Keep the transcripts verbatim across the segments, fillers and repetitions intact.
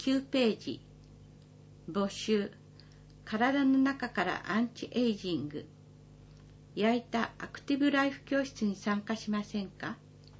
きゅうページ、募集、体の中からアンチエイジング、焼いたアクティブライフ教室に参加しませんか？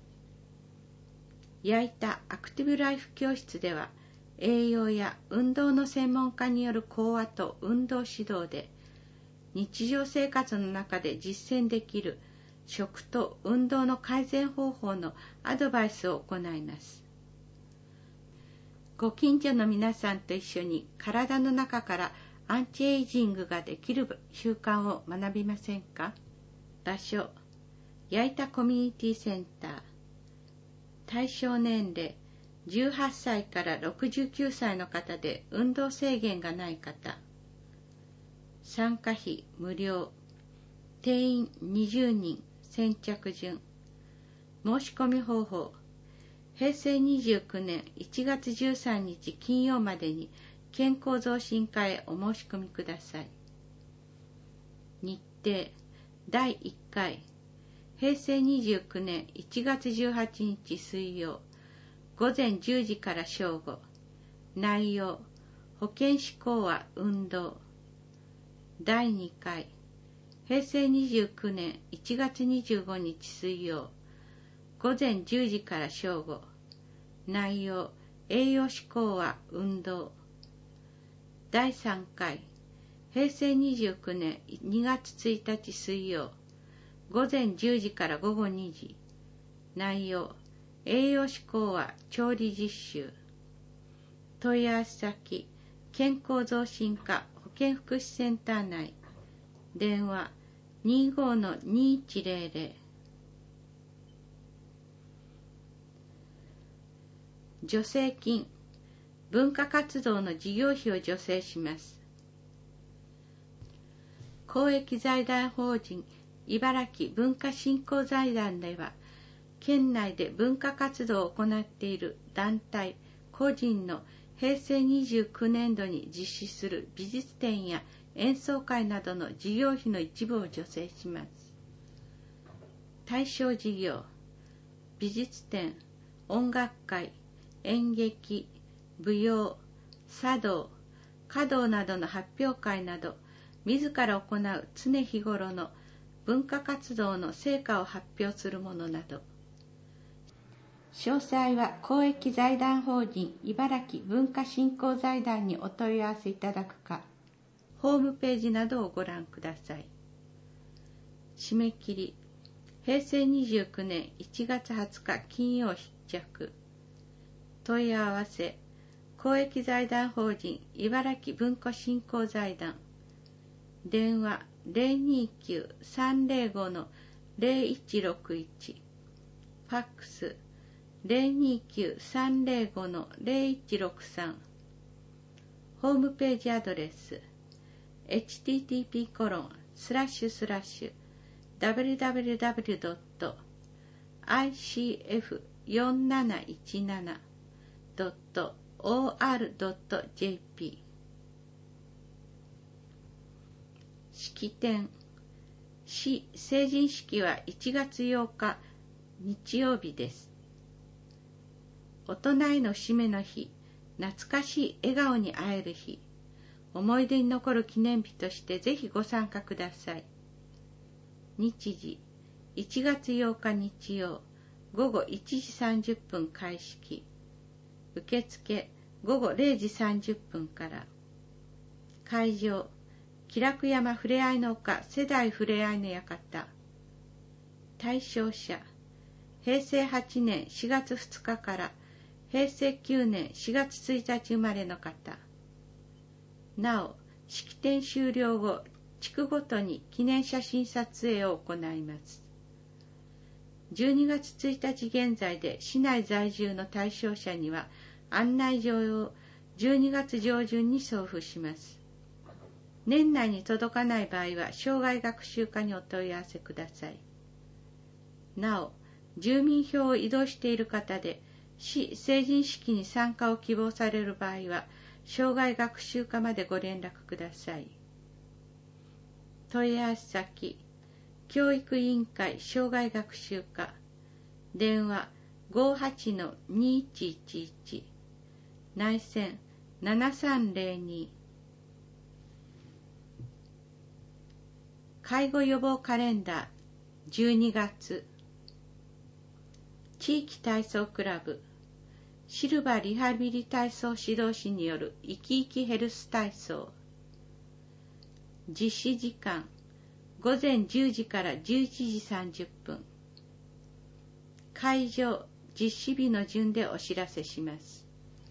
焼いたアクティブライフ教室では、栄養や運動の専門家による講話と運動指導で、日常生活の中で実践できる食と運動の改善方法のアドバイスを行います。ご近所の皆さんと一緒に体の中からアンチエイジングができる習慣を学びませんか？場所、焼いたコミュニティセンター。対象年齢、じゅうはっさいからろくじゅうきゅうさいの方で運動制限がない方。参加費無料。定員にじゅうにん、先着順。申し込み方法。へいせいにじゅうきゅうねんいちがつじゅうさんにち金曜までに健康増進課へお申し込みください。日程。だいいっかい。へいせいにじゅうきゅうねんいちがつじゅうはちにち水曜。ごぜんじゅうじから正午。内容。保健志向は運動。だいにかい。へいせいにじゅうきゅうねんいちがつにじゅうごにち水曜。ごぜんじゅうじから正午。内容。栄養志向は運動。だいさんかい。へいせいにじゅうきゅうねんにがつついたち水曜。ごぜんじゅうじからごごにじ。内容。栄養志向は調理実習。問い合わせ先、健康増進課保健福祉センター内。電話 にじゅうごのにいちぜろぜろ。助成金、文化活動の事業費を助成します。公益財団法人茨城文化振興財団では、県内で文化活動を行っている団体、個人のへいせいにじゅうきゅうねんどに実施する美術展や演奏会などの事業費の一部を助成します。対象事業、美術展、音楽会、演劇、舞踊、茶道、華道などの発表会など、自ら行う常日頃の文化活動の成果を発表するものなど。詳細は公益財団法人茨城文化振興財団にお問い合わせいただくか、ホームページなどをご覧ください。締め切り、へいせいにじゅうきゅうねんいちがつはつか金曜必着。問い合わせ、公益財団法人茨城文化振興財団。電話ゼロにきゅうさんゼロごのゼロいちろくいち。ファックスゼロにきゅうさんゼロごのゼロいちろくさん。ホームページアドレス エイチティーティーピーコロンスラッシュスラッシュダブリューダブリューダブリュードットアイシーエフよんなないちななドットオーアールドットジェーピー。 式典、市成人式はいちがつようか日曜日です。大人への節目の日、懐かしい笑顔に会える日、思い出に残る記念日としてぜひご参加ください。日時、いちがつようか日曜、ごごいちじさんじゅっぷん開式。受付、ごごれいじさんじゅっぷんから。会場、喜楽山ふれあいの丘世代ふれあいの館。対象者、へいせいはちねんしがつふつかからへいせいきゅうねんしがつついたち生まれの方。なお、式典終了後、地区ごとに記念写真撮影を行います。じゅうにがつついたち現在で市内在住の対象者には案内状をじゅうにがつじょうじゅんに送付します。年内に届かない場合は生涯学習課にお問い合わせください。なお、住民票を移動している方で市成人式に参加を希望される場合は生涯学習課までご連絡ください。問い合わせ先、教育委員会生涯学習課。電話ごーはちのにいちいちいち。内線ななさんゼロに。介護予防カレンダーじゅうにがつ。地域体操クラブシルバーリハビリ体操指導士による生き生きヘルス体操。実施時間ごぜんじゅうじからじゅういちじさんじゅっぷん。会場実施日の順でお知らせします。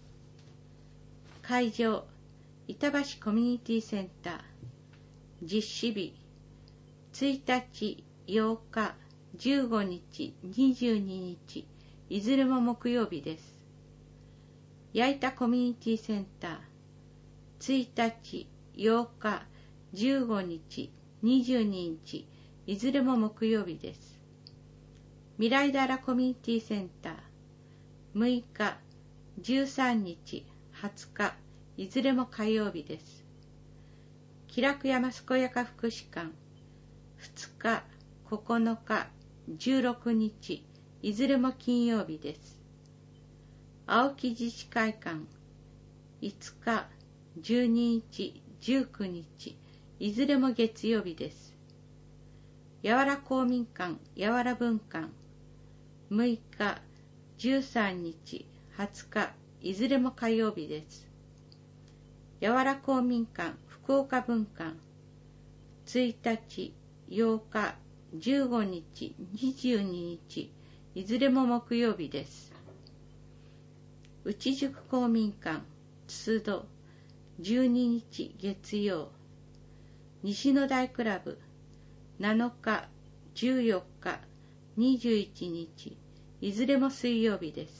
会場板橋コミュニティセンター。実施日ついたち、ようか、じゅうごにち、にじゅうににち、いずれも木曜日です。矢板コミュニティセンター。ついたち、ようか、じゅうごにち、にじゅうににち、いずれも木曜日です。未来だらコミュニティセンター。むいか、じゅうさんにち、はつか、いずれも火曜日です。気楽山健やか福祉館。ふつか、ここのか、じゅうろくにち、いずれも金曜日です。青木自治会館。いつか、じゅうににち、じゅうくにち、いずれも月曜日です。やわら公民館、やわら文館。むいか、じゅうさんにち、はつか、いずれも火曜日です。やわら公民館、福岡文館。ついたち、ようか、じゅうごにち、にじゅうににち、いずれも木曜日です。内宿公民館、つすど、じゅうににち月曜。西の大クラブ、なのか、じゅうよっか、にじゅういちにち、いずれも水曜日です。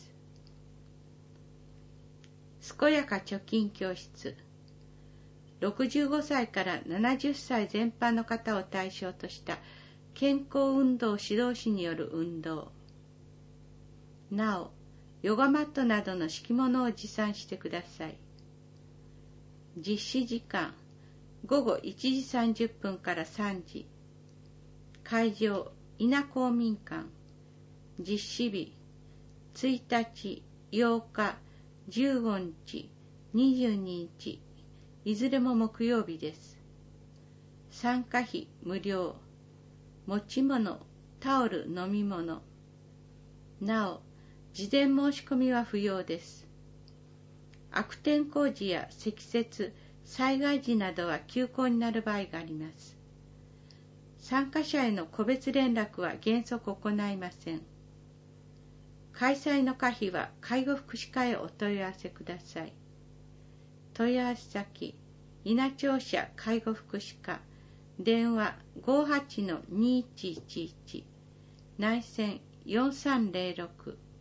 健やか貯金教室。ろくじゅうごさいからななじゅっさい全般の方を対象とした健康運動指導士による運動。なお、ヨガマットなどの敷物を持参してください。実施時間、ごごいちじさんじゅっぷんからさんじ。会場、稲公民館。実施日、ついたち、ようか、じゅうごにち、にじゅうににち、いずれも木曜日です。参加費無料。持ち物、タオル、飲み物。なお、事前申し込みは不要です。悪天候時や積雪、災害時などは休校になる場合があります。参加者への個別連絡は原則行いません。開催の可否は介護福祉課へお問い合わせください。問い合わせ先、稲町社介護福祉課、電話 ごーはちのにいちいちいち、内線よんさんゼロろく。